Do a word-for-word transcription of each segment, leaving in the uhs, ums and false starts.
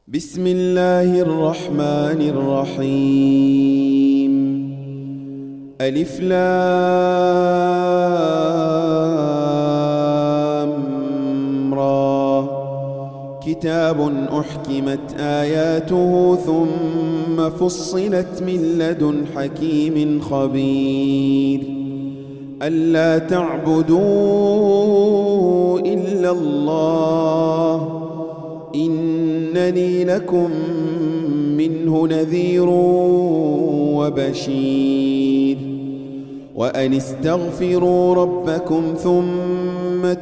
بسم الله الرحمن الرحيم. ألف لام را. كتاب أحكمت آياته ثم فصلت من لدن حكيم خبير. ألا تعبدوا إلا الله إنني لكم منه نذير وبشير. وأن استغفروا ربكم ثم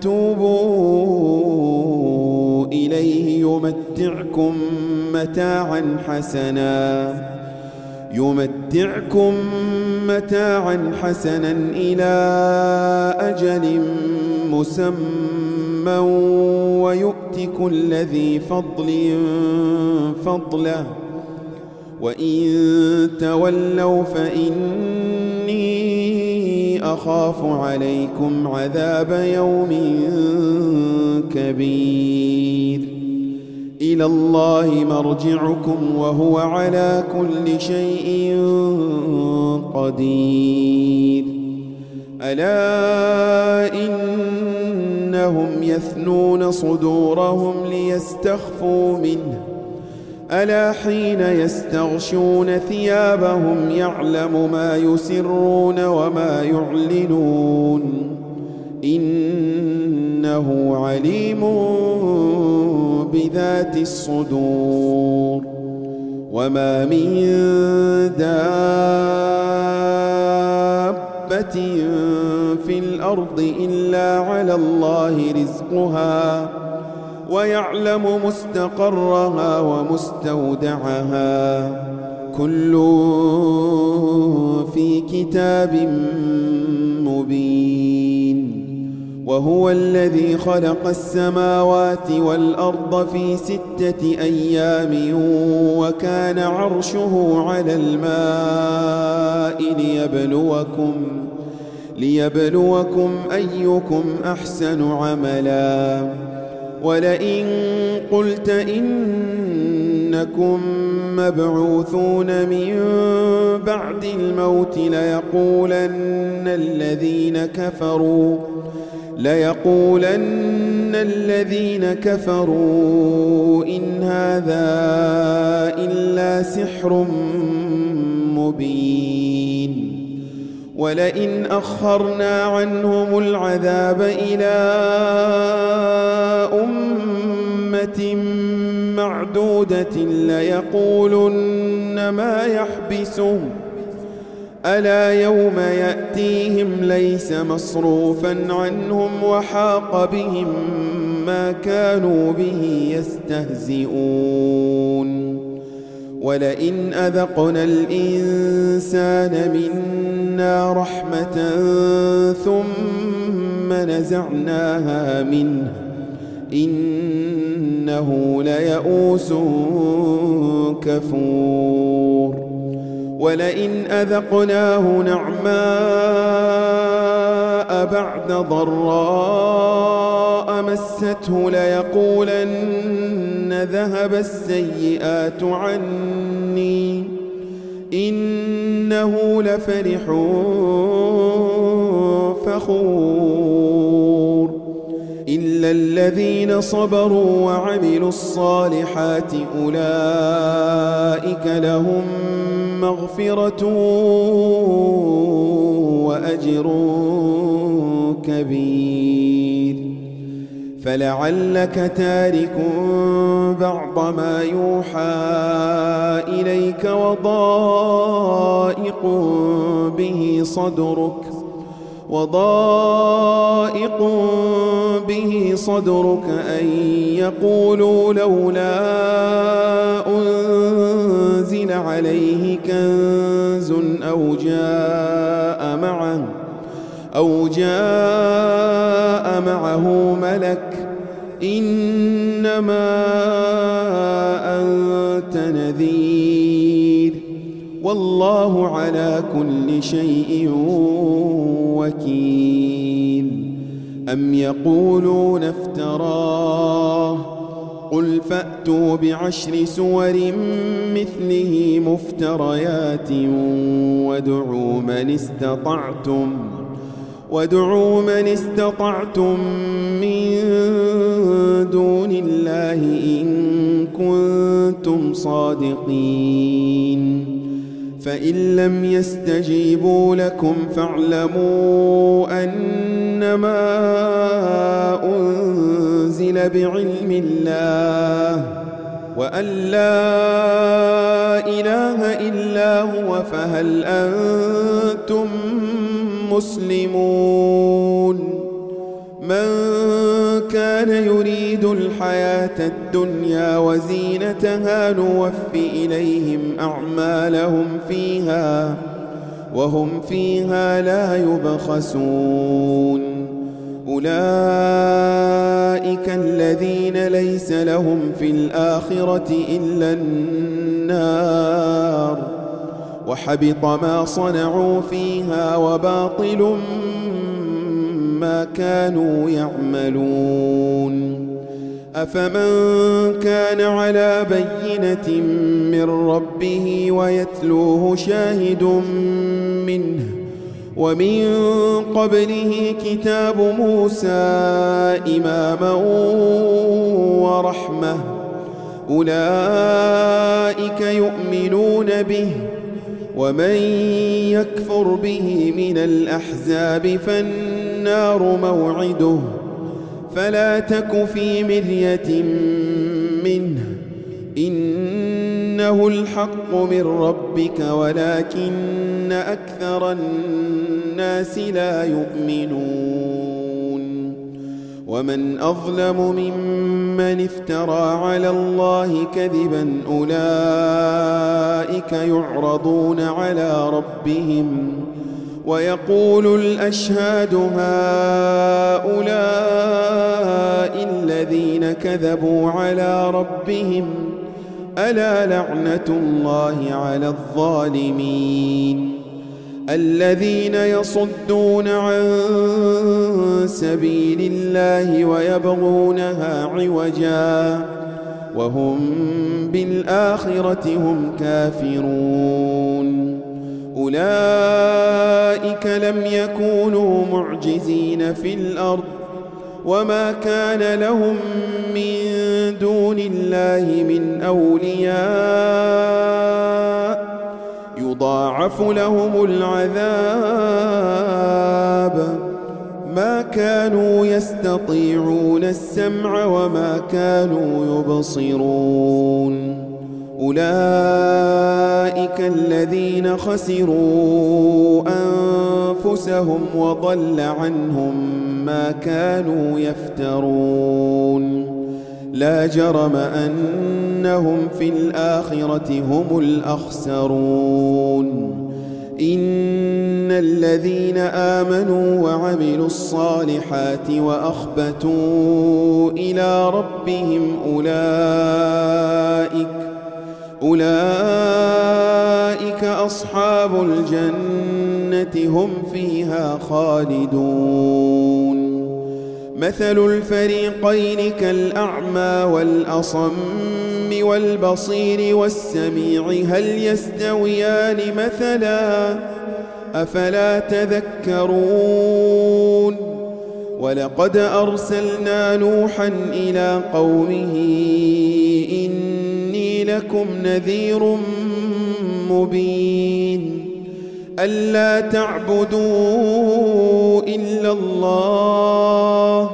توبوا إليه يمتعكم متاعا حسنا يمتعكم متاعا حسنا إلى أجل مسمى ويؤت كل ذي فضل فضله وإن تولوا فإني أخاف عليكم عذاب يوم كبير. إلى الله مرجعكم وهو على كل شيء قدير. ألا إنهم يثنون صدورهم ليستخفوا منه ألا حين يستغشون ثيابهم يعلم ما يسرون وما يعلنون إنه عليم بذات الصدور. وما من دابة في الأرض إلا على الله رزقها ويعلم مستقرها ومستودعها كل في كتاب مبين. وهو الذي خلق السماوات والأرض في ستة أيام وكان عرشه على الماء ليبلوكم ليبلوكم أيكم أحسن عملا. ولئن قلت إنكم مبعوثون من بعد الموت ليقولن الذين كفروا ليقولن الذين كفروا إن هذا إلا سحر مبين. ولئن أخرنا عنهم العذاب إلى أمة معدودة ليقولن ما يحبسه ألا يوم يأتيهم ليس مصروفا عنهم وحاق بهم ما كانوا به يستهزئون. ولئن أذقنا الإنسان منا رحمة ثم نزعناها منه إنه ليئوس كفور. ولئن أذقناه نعماء بعد ضراء مسته ليقولن ذهب السيئات عني إنه لفرح فخور. إلا الذين صبروا وعملوا الصالحات أولئك لهم مغفرة وأجر كبير. فلعلك تارك بعض ما يوحى إليك وضائق به صدرك وضائق به صدرك أن يقولوا لولا أنزل عليه كنز أو جاء معه أو جاء معه ملك إنما أنت نذير والله على كل شيء وكيل. أم يقولون افتراه قل فأتوا بعشر سور مثله مفتريات وادعوا من استطعتم وادعوا من استطعتم من دون الله إن كنتم صادقين فإن لم يستجيبوا لكم فاعلموا أنما أنزل بعلم الله وأن لا إله إلا هو فهل أنتم مسلمون من كان يريد الحياة الدنيا وزينتها نوف إليهم أعمالهم فيها وهم فيها لا يبخسون أولئك الذين ليس لهم في الآخرة إلا النار وحبط ما صنعوا فيها وباطل ما كانوا يعملون أفمن كان على بينة من ربه ويتلوه شاهد منه ومن قبله كتاب موسى إماما ورحمة أولئك يؤمنون به ومن يكفر به من الأحزاب فالنار موعده فلا تك في مرية منه إنه الحق من ربك ولكن أكثر الناس لا يؤمنون ومن أظلم ممن افترى على الله كذبا أولئك يعرضون على ربهم ويقول الأشهاد هؤلاء الذين كذبوا على ربهم ألا لعنة الله على الظالمين الذين يصدون عن سبيل الله ويبغونها عوجا وهم بالآخرة هم كافرون أولئك لم يكونوا معجزين في الأرض وما كان لهم من دون الله من أولياء يضاعف لهم العذاب ما كانوا يستطيعون السمع وما كانوا يبصرون أولئك الذين خسروا أنفسهم وضل عنهم ما كانوا يفترون لا جرم أنهم في الآخرة هم الأخسرون إن الذين آمنوا وعملوا الصالحات وأخبتوا إلى ربهم أولئك أولئك أصحاب الجنة هم فيها خالدون مثل الفريقين كالأعمى والأصم والبصير والسميع هل يستويان مثلا أفلا تذكرون ولقد أرسلنا نوحا إلى قومه إني لكم نذير مبين ألا تعبدوا إلا الله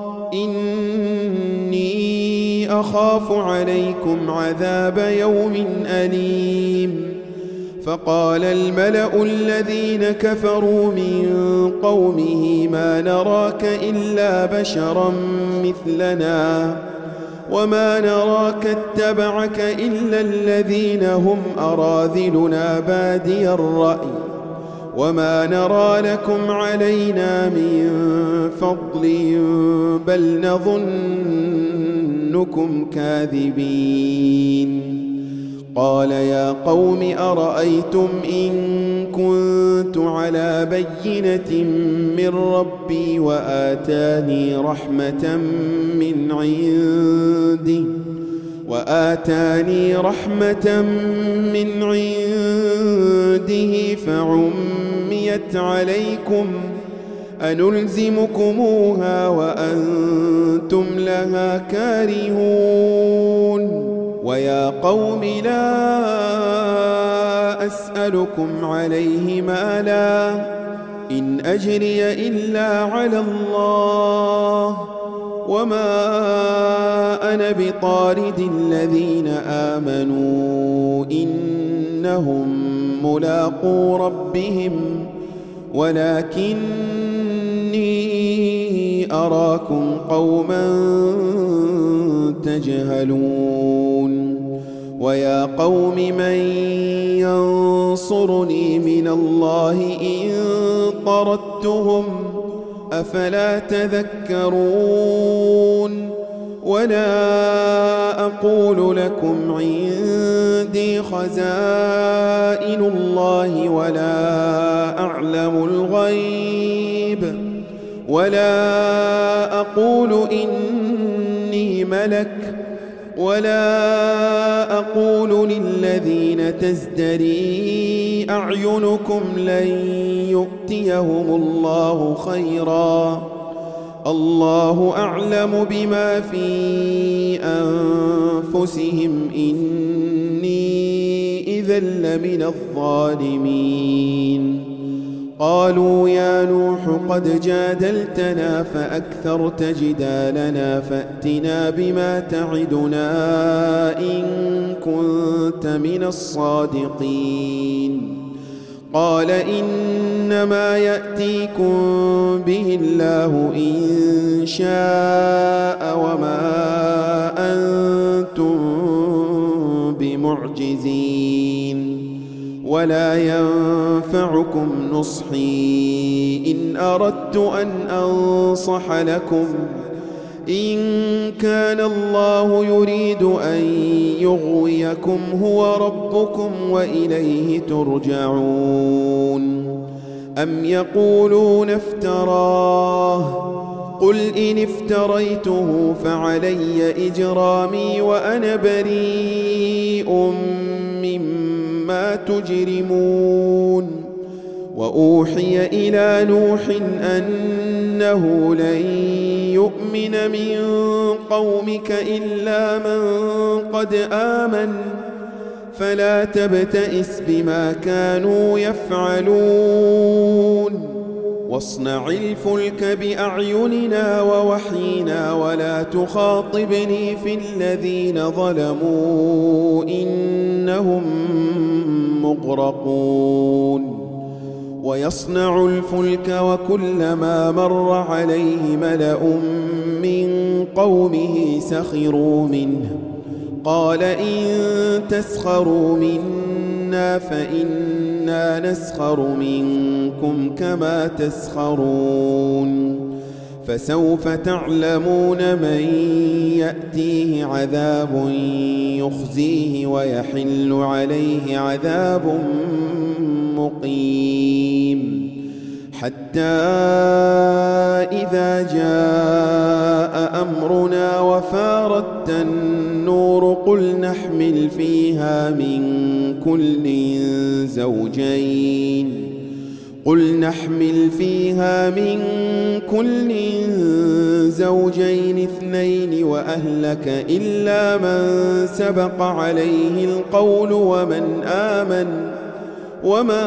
إني أخاف عليكم عذاب يوم أليم فقال الملأ الذين كفروا من قومه ما نراك إلا بشرا مثلنا وما نراك اتبعك إلا الذين هم أراذلنا بادي الرأي وما نرى لكم علينا من فضل بل نظنكم كاذبين قال يا قوم أرأيتم إن كنت على بينة من ربي وآتاني رحمة من عنده وآتاني رحمة من عنده فعميت عليكم أنلزمكموها وأنتم لها كارهون ويا قوم لا أسألكم عليه مالا إن أجري إلا على الله وما أنا بطارد الذين آمنوا إنهم ملاقو ربهم ولكني أراكم قوما تجهلون ويا قوم من ينصرني من الله إن طردتهم أفلا تذكرون ولا أقول لكم عندي خزائن الله ولا أعلم الغيب ولا أقول إني ملك ولا أقول للذين تزدري أعينكم لن يؤتيهم الله خيرا الله أعلم بما في أنفسهم إني إذا لمن الظالمين قالوا يا نوح قد جادلتنا فأكثرت جدالنا فأتنا بما تعدنا إن كنت من الصادقين قال إنما يأتيكم به الله إن شاء وما أنتم بمعجزين ولا ينفعكم نصحي إن أردت أن أنصح لكم إن كان الله يريد أن يغويكم هو ربكم وإليه ترجعون أم يقولون افتراه قل إن افتريته فعلي إجرامي وأنا بريء مما تجرمون وأوحي إلى نوح أنه لن يؤمن من قومك إلا من قد آمن فلا تبتئس بما كانوا يفعلون واصنع الفلك بأعيننا ووحينا ولا تخاطبني في الذين ظلموا إنهم مغرقون ويصنع الفلك وكلما مر عليه ملأ من قومه سخروا منه قال إن تسخروا منا فإنا نسخر منكم كما تسخرون فسوف تعلمون من يأتيه عذاب يخزيه ويحل عليه عذاب مقيم حتى إذا جاء أمرنا وفارت النور قل نحمل فيها من كل زوجين قل نحمل فيها من كل زوجين اثنين وأهلك إلا من سبق عليه القول ومن آمن وما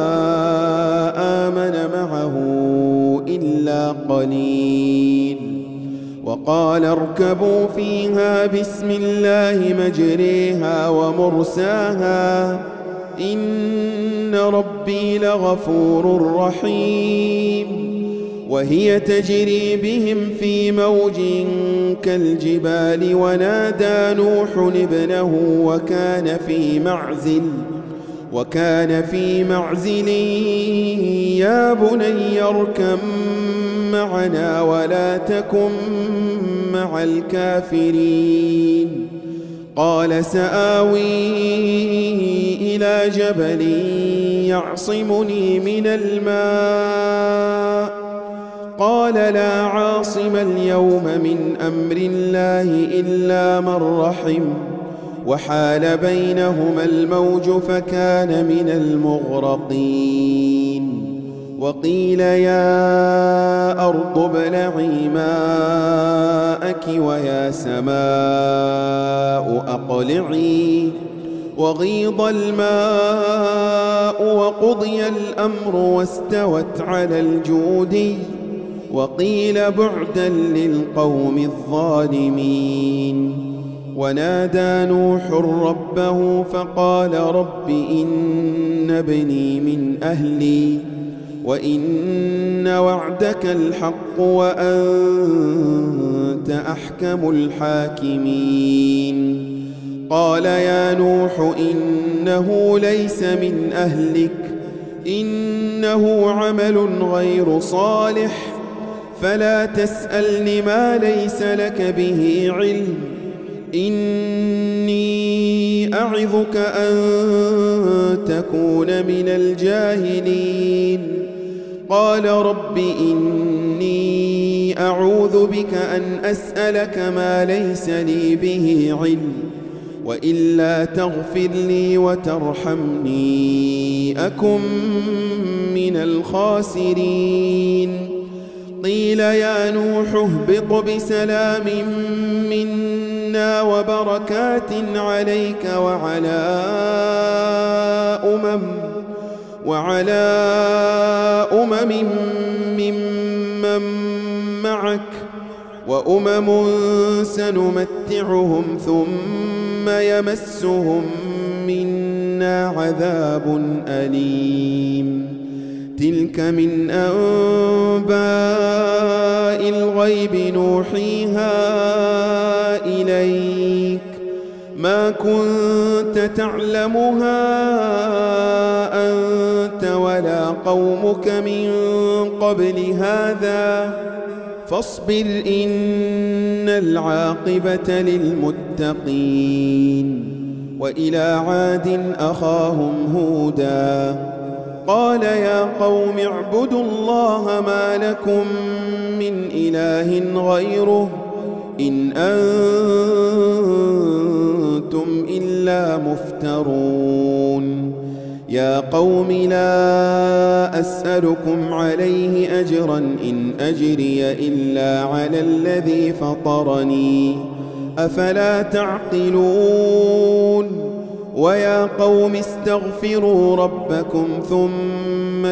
آمن معه إلا قليل وقال اركبوا فيها بسم الله مجريها ومرساها إن ربي لغفور رحيم وهي تجري بهم في موج كالجبال ونادى نوح ابنه وكان في معزل وكان في معزل يا بني اركب معنا ولا تكن مع الكافرين قال سآوي إلى جبل يعصمني من الماء قال لا عاصم اليوم من أمر الله إلا من رحم وحال بينهما الموج فكان من المغرقين وقيل يا أرض ابلعي ماءك ويا سماء أقلعي وغيض الماء وقضي الأمر واستوت على الجودي وقيل بعدا للقوم الظالمين ونادى نوح ربه فقال رب إن ابني من أهلي وإن وعدك الحق وأنت أحكم الحاكمين قال يا نوح إنه ليس من أهلك إنه عمل غير صالح فلا تسألني ما ليس لك به علم إني أعظك أن تكون من الجاهلين قال رب إني أعوذ بك أن أسألك ما ليس لي به علم وإلا تغفر لي وترحمني أكن من الخاسرين قيل يا نوح اهبط بسلام منا وبركات عليك وعلى أمم وعلى أمم ممن معك وأمم سنمتعهم ثم يمسهم منا عذاب أليم تلك من أنباء الغيب نوحيها إليك ما كنت تعلمها أنت ولا قومك من قبل هذا فاصبر إن العاقبة للمتقين وإلى عاد أخاهم هودا قال يا قوم اعبدوا الله ما لكم من إله غيره إن أنتم إلا مفترون يا قوم لا أسألكم عليه أجرا إن أجري إلا على الذي فطرني أفلا تعقلون ويا قوم استغفروا ربكم ثم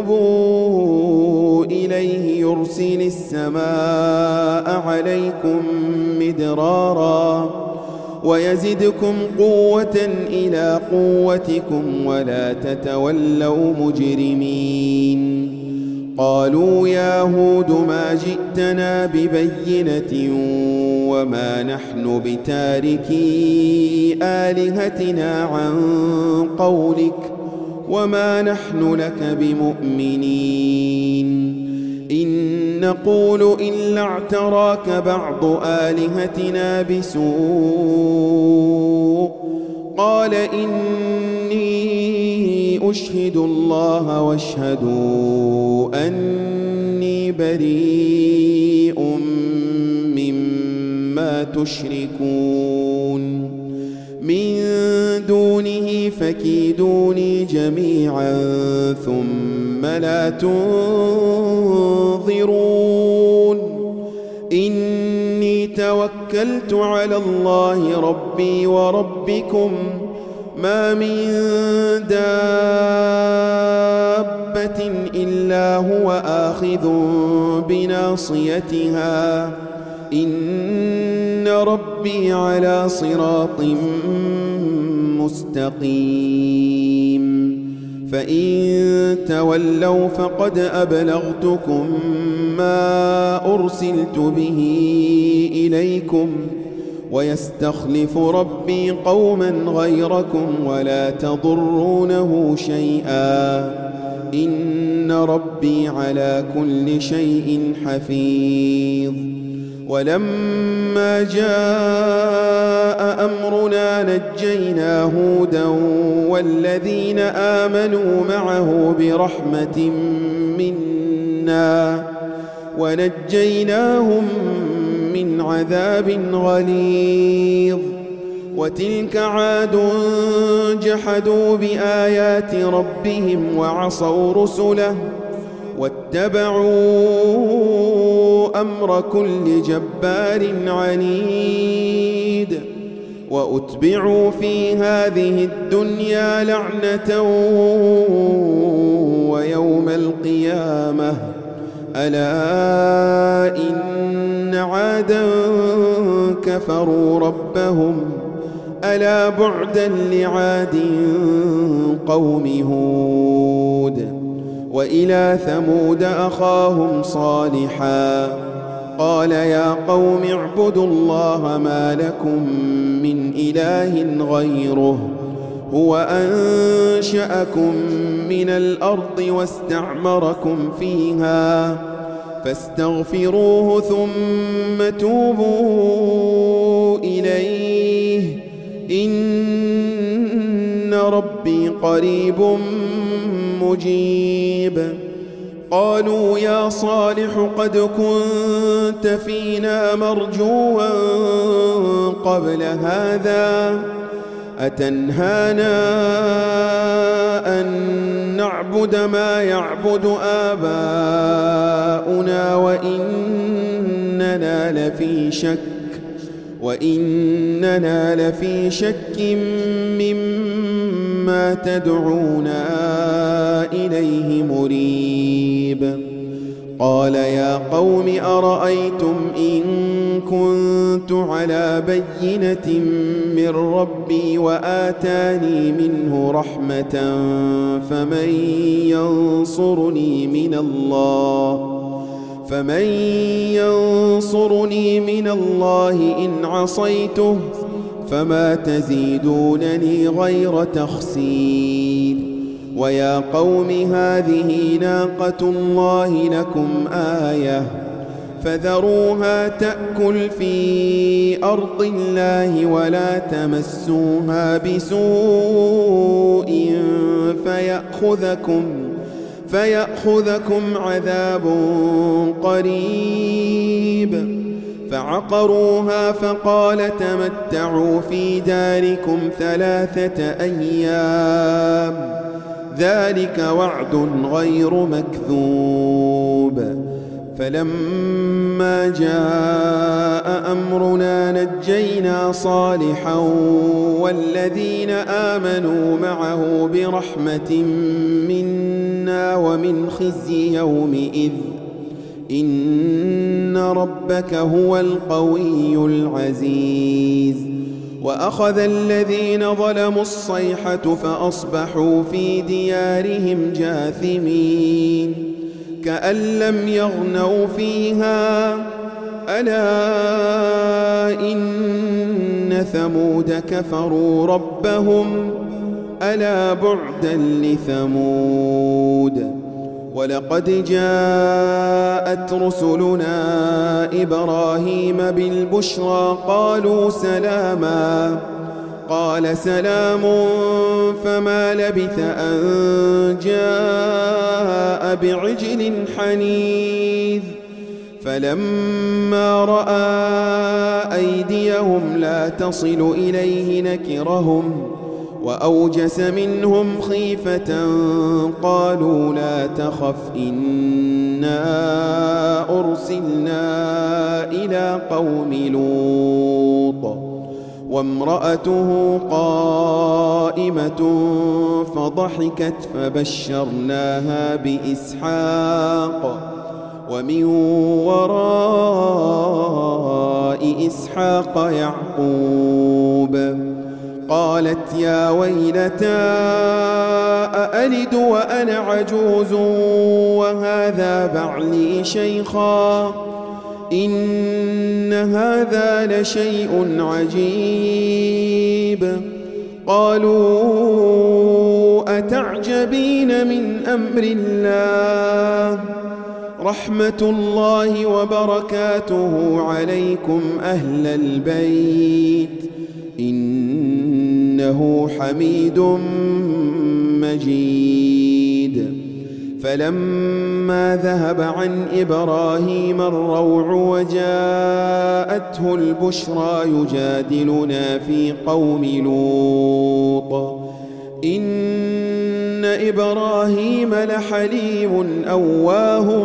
توبوا إليه يرسل السماء عليكم مدرارا ويزدكم قوة إلى قوتكم ولا تتولوا مجرمين قالوا يا هود ما جئتنا ببينة وما نحن بتاركي آلهتنا عن قولك وما نحن لك بمؤمنين إن نقول إلا اعتراك بعض آلهتنا بسوء قال إني أشهد الله واشهدوا أني بريء مما تشركون من دونه فكيدوني جميعا ثم لا تنظرون إني توكلت على الله ربي وربكم ما من دابة إلا هو آخذ بناصيتها إن ربي على صراط مستقيم فإن تولوا فقد أبلغتكم ما أرسلت به إليكم ويستخلف ربي قوما غيركم ولا تضرونه شيئا إن ربي على كل شيء حفيظ ولما جاء أمرنا نجينا هودا والذين آمنوا معه برحمة منا ونجيناهم من عذاب غليظ. وتلك عاد جحدوا بآيات ربهم وعصوا رسله واتبعوا أمر كل جبار عنيد. وأتبعوا في هذه الدنيا لعنة ويوم القيامة ألا إن عادا كفروا ربهم ألا بعدا لعاد قوم هود. وإلى ثمود أخاهم صالحا قال يا قوم اعبدوا الله ما لكم من إله غيره هو أنشأكم من الأرض واستعمركم فيها فاستغفروه ثم توبوا إليه إن ربي قريب مجيب. قالوا يا صالح قد كنت فينا مرجوا قبل هذا أتنهانا أن نعبد ما يعبد آباؤنا وإننا لفي شك وإننا لفي شك مما تدعونا إليه مريب. قال يا قوم أرأيتم إن كنت على بينة من ربي وآتاني منه رحمة فمن ينصرني من الله فمن ينصرني من الله إن عصيته فما تزيدونني غير تخسير. ويا قوم هذه ناقة الله لكم آية فذروها تأكل في أرض الله ولا تمسوها بسوء فيأخذكم فيأخذكم عذاب قريب. فعقروها فقال تمتعوا في داركم ثلاثة أيام ذلك وعد غير مكذوب. فلما جاء أمرنا نجينا صالحا والذين آمنوا معه برحمة منا ومن خزي يومئذ إن ربك هو القوي العزيز. وأخذ الذين ظلموا الصيحة فأصبحوا في ديارهم جاثمين كأن لم يغنوا فيها ألا إن ثمود كفروا ربهم ألا بعدا لثمود. ولقد جاءت رسلنا إبراهيم بالبشرى قالوا سلاما قال سلام فما لبث أن جاء بعجل حنيذ. فلما رأى أيديهم لا تصل إليه نكرهم وأوجس منهم خيفة قالوا لا تخف إنا أرسلنا إلى قوم لوط وامرأته قائمة فضحكت فبشرناها بإسحاق ومن وراء إسحاق يعقوب. قالت يا ويلتى أألد وأنا عجوز وهذا بعلي شيخا إن هذا لشيء عجيب. قالوا أتعجبين من أمر الله رحمة الله وبركاته عليكم أهل البيت إنه حميد مجيد. فلما ذهب عن إبراهيم الروع وجاءته البشرى يجادلنا في قوم لوط إن إبراهيم لحليم أواه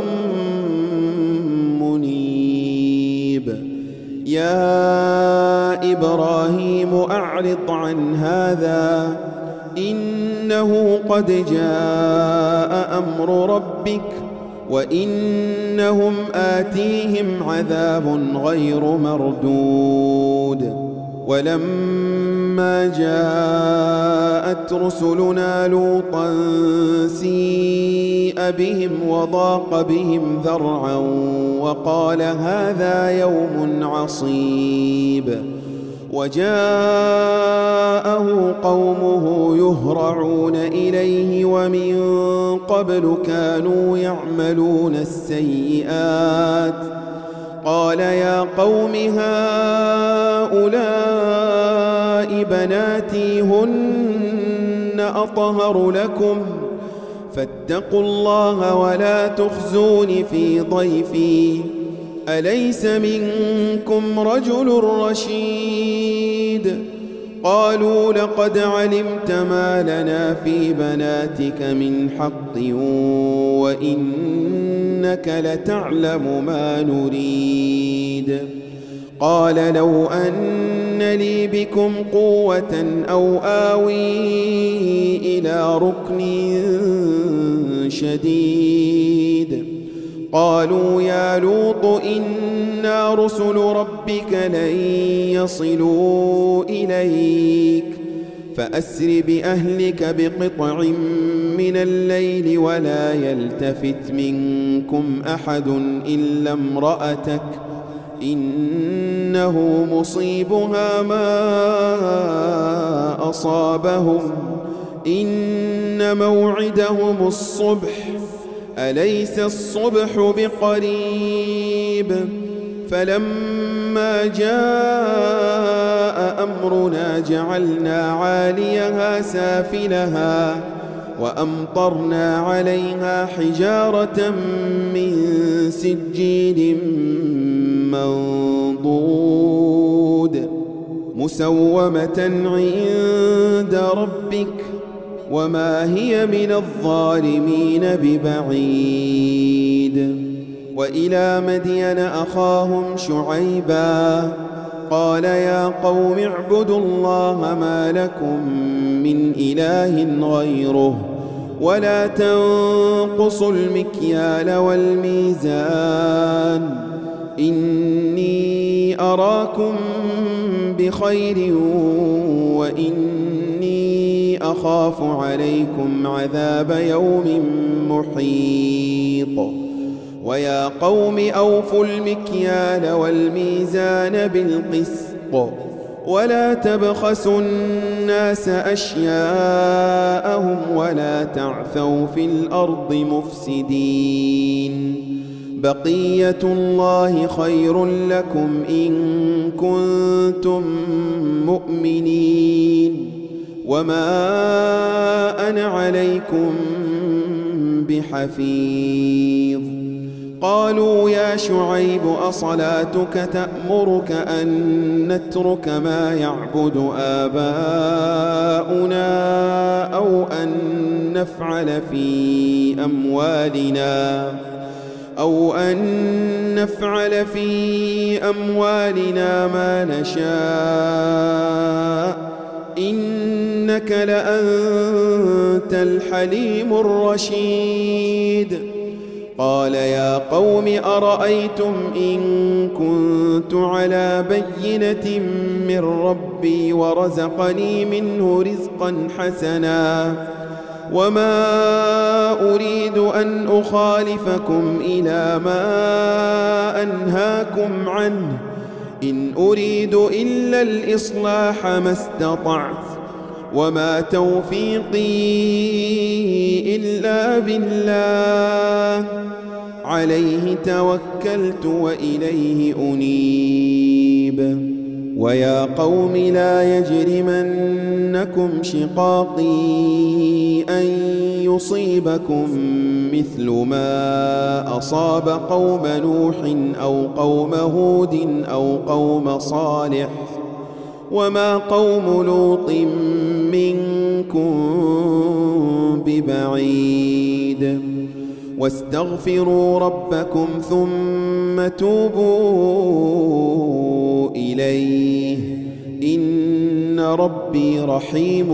منيب. يا إبراهيم أعرض عن هذا إنه قد جاء أمر ربك وإنهم آتيهم عذاب غير مردود. ولما جاءت رسلنا لوطا سيء بهم وضاق بهم ذرعا وقال هذا يوم عصيب. وجاءه قومه يهرعون إليه ومن قبل كانوا يعملون السيئات. قال يا قوم هؤلاء بناتي هن أطهر لكم فاتقوا الله ولا تخزون في ضيفي أليس منكم رجل رشيد. قالوا لقد علمت ما لنا في بناتك من حق وإنك لتعلم ما نريد. قال لو أن لي بكم قوة أو آوي إلى ركن شديد. قالوا يا لوط إنا رسل ربك لن يصلوا إليك فأسر بأهلك بقطع من الليل ولا يلتفت منكم أحد إلا امرأتك إنه مصيبها ما أصابهم إن موعدهم الصبح أليس الصبح بقريب. فلما جاء أمرنا جعلنا عاليها سافلها وأمطرنا عليها حجارة من سجيل منضود مسومة عند ربك وما هي من الظالمين ببعيد. وإلى مدين أخاهم شعيبا قال يا قوم اعبدوا الله ما لكم من إله غيره ولا تنقصوا المكيال والميزان إني أراكم بخير وإني أخاف عليكم عذاب يوم محيط. ويا قوم أوفوا المكيال والميزان بالقسط ولا تبخسوا الناس أشياءهم ولا تعثوا في الأرض مفسدين. بقية الله خير لكم إن كنتم مؤمنين وما أنا عليكم بحفيظ. قالوا يا شعيب أصلاتك تأمرك أن نترك ما يعبد آباؤنا أو أن نفعل في أموالنا أو أن نفعل في أموالنا ما نشاء إنك لأنت الحليم الرشيد. قال يا قوم أرأيتم إن كنت على بينة من ربي ورزقني منه رزقا حسنا وما أريد أن أخالفكم إلى ما أنهاكم عنه إن أريد إلا الإصلاح ما استطعت وما توفيقي إلا بالله عليه توكلت وإليه أنيب. ويا قوم لا يجرمنكم شقاقي أن يصيبكم مثل ما أصاب قوم نوح أو قوم هود أو قوم صالح وما قوم لوط منكم ببعيد. واستغفروا ربكم ثم توبوا إليه إن ربي رحيم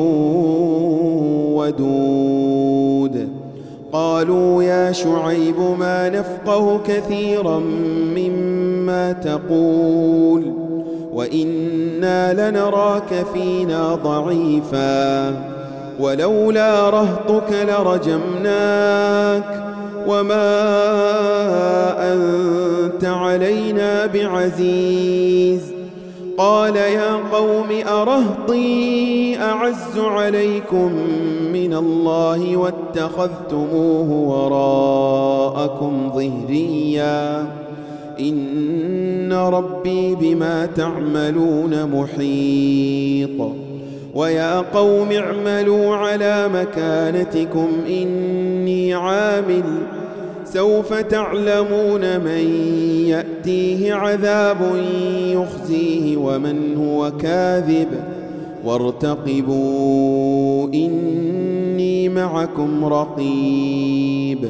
ودود. قالوا يا شعيب ما نفقه كثيرا مما تقول وإنا لنراك فينا ضعيفا ولولا رهطك لرجمناك وما أنت علينا بعزيز. قال يا قوم أرهطي أعز عليكم من الله واتخذتموه وراءكم ظهريا إن ربي بما تعملون محيط. ويا قوم اعملوا على مكانتكم إني عامل سوف تعلمون من يأتيه عذاب يخزيه ومن هو كاذب وارتقبوا إني معكم رقيب.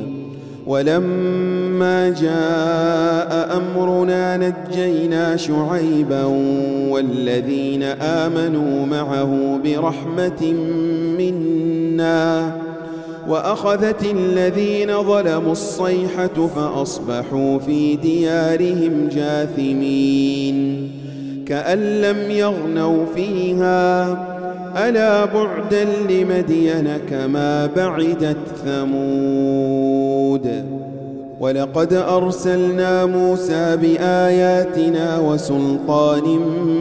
ولما جاء أمرنا نجينا شعيبا والذين آمنوا معه برحمة منا وأخذت الذين ظلموا الصيحة فأصبحوا في ديارهم جاثمين كأن لم يغنوا فيها ألا بعدا لمدين كما بعدت ثمود. ولقد أرسلنا موسى بآياتنا وسلطان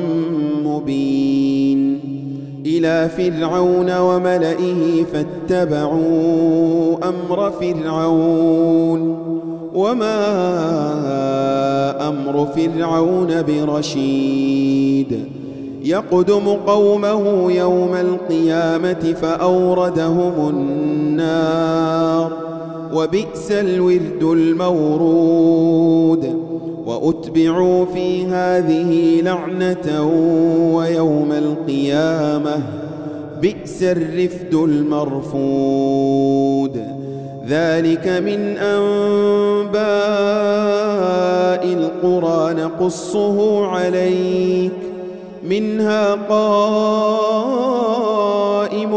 مبين إلى فرعون وملئه فاتبعوا أمر فرعون وما أمر فرعون برشيد. يقدم قومه يوم القيامة فأوردهم النار وبئس الورد المورود. وأتبعوا في هذه لعنة ويوم القيامة بئس الرفد المرفود. ذلك من أنباء القرى نقصه عليك منها قائم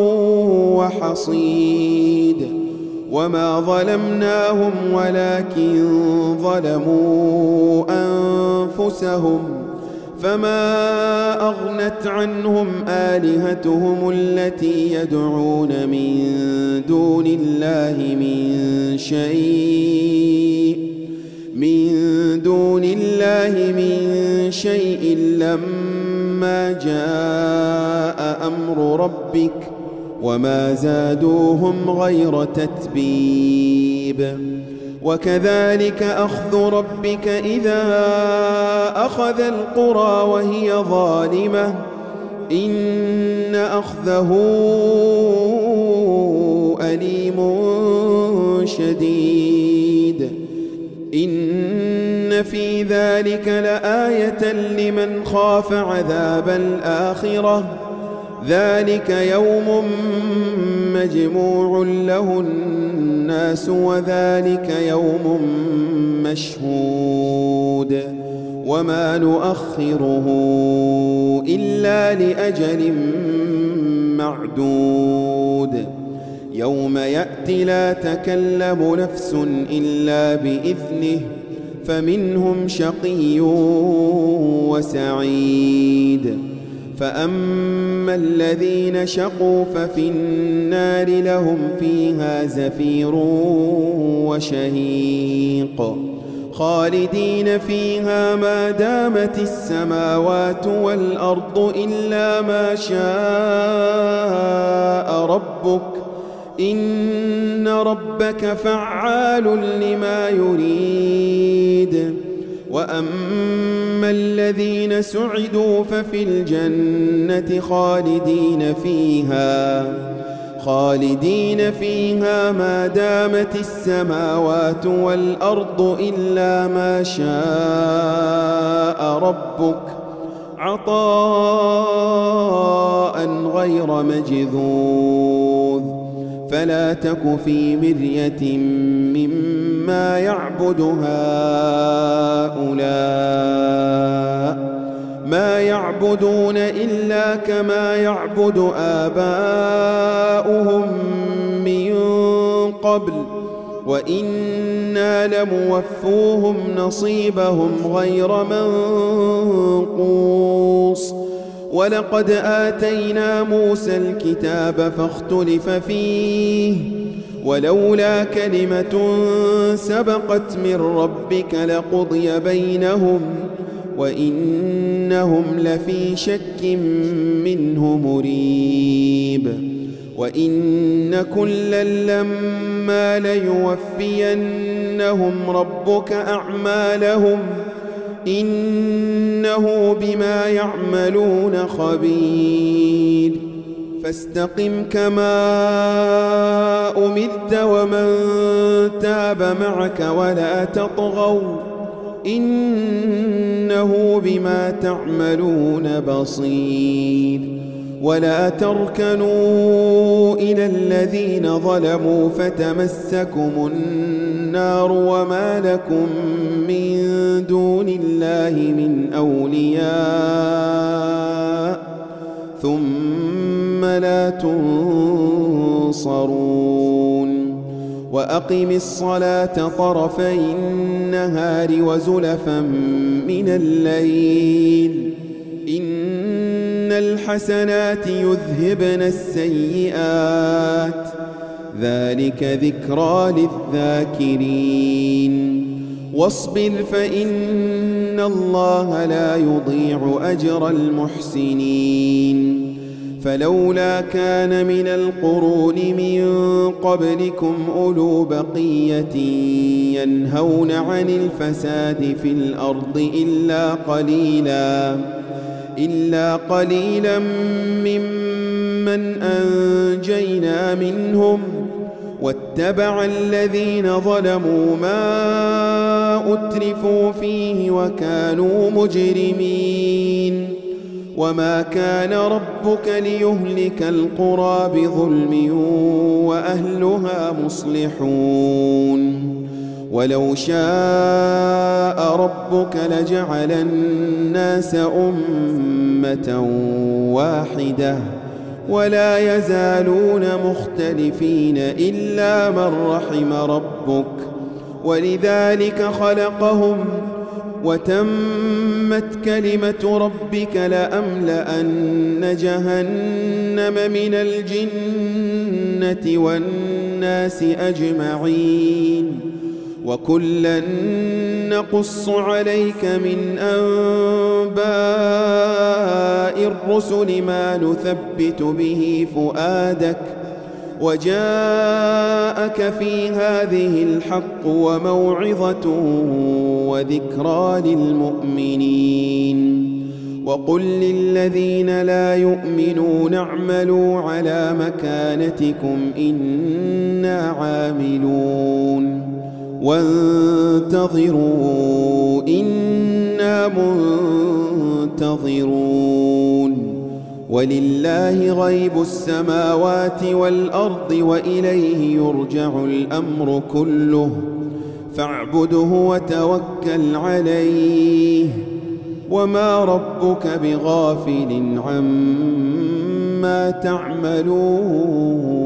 وحصيد. وما ظلمناهم ولكن ظلموا أنفسهم فما أغنت عنهم آلهتهم التي يدعون من دون الله من شيء من دون الله من شيء لما جاء أمر ربك وما زادوهم غير تتبيب. وكذلك أخذ ربك إذا أخذ القرى وهي ظالمة إن أخذه أليم شديد. إن في ذلك لآية لمن خاف عذاب الآخرة ذلك يوم مجموع له الناس وذلك يوم مشهود وما نؤخره إلا لأجل معدود. يوم يأتي لا تكلم نفس إلا بإذنه فمنهم شقي وسعيد. فأما الذين شقوا ففي النار لهم فيها زفير وشهيق خالدين فيها ما دامت السماوات والأرض إلا ما شاء ربك إن ربك فعال لما يريد. وأما الذين سعدوا ففي الجنة خالدين فيها خالدين فيها ما دامت السماوات والأرض إلا ما شاء ربك عطاء غير مجذوذ. فلا تك في مرية مما يعبد هؤلاء ما يعبدون إلا كما يعبد آباؤهم من قبل وإنا لموفوهم نصيبهم غير منقوص. ولقد آتينا موسى الكتاب فاختلف فيه ولولا كلمة سبقت من ربك لقضي بينهم وإنهم لفي شك منه مريب. وإن كلا لما ليوفينهم ربك أعمالهم إنه بما يعملون خبير. فاستقم كما أمرت ومن تاب معك ولا تطغوا إنه بما تعملون بصير. ولا تركنوا إلى الذين ظلموا فتمسكم النار وما لكم من دون الله من أولياء ثم لا تنصرون. وأقم الصلاة طرفي النهار وزلفا من الليل إن الحسنات يذهبن السيئات ذلك ذكرى للذاكرين. واصبر فإن الله لا يضيع أجر المحسنين. فلولا كان من القرون من قبلكم أولو بقية ينهون عن الفساد في الأرض إلا قليلا إلا قليلا ممن أنجينا منهم واتبع الذين ظلموا ما أترفوا فيه وكانوا مجرمين. وما كان ربك ليهلك القرى بظلم وأهلها مصلحون. ولو شاء ربك لجعل الناس أمة واحدة ولا يزالون مختلفين إلا من رحم ربك ولذلك خلقهم وتمت كلمة ربك لأملأن جهنم من الجنة والناس أجمعين. وكلا نقص عليك من أنباء الرسل ما نثبت به فؤادك وجاءك في هذه الحق وموعظة وذكرى للمؤمنين. وقل للذين لا يؤمنون اعملوا على مكانتكم إنا عاملون وانتظروا إنا منتظرون. ولله غيب السماوات والأرض وإليه يرجع الأمر كله فاعبده وتوكل عليه وما ربك بغافل عما تعملون.